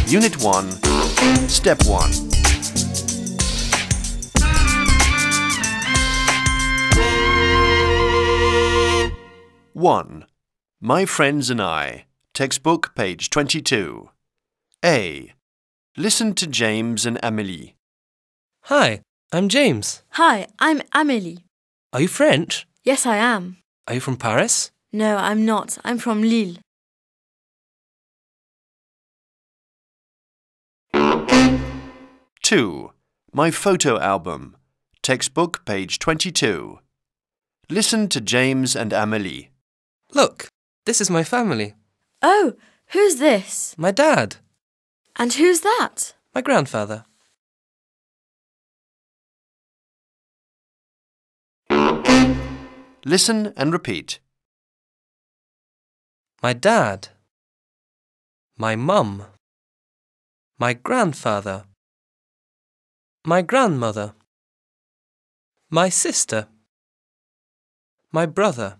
Unit 1, Step 1. One. My friends and I. Textbook, page 22. A. Listen to James and Amélie. Hi, I'm James. Hi, I'm Amélie. Are you French? Yes, I am. Are you from Paris? No, I'm not. I'm from Lille. 2. My photo album. Textbook, page 22. Listen to James and Amélie. Look, this is my family. Oh, who's this? My dad. And who's that? My grandfather. Listen and repeat. My dad. My mum. My grandfather. My grandmother. My sister. My brother.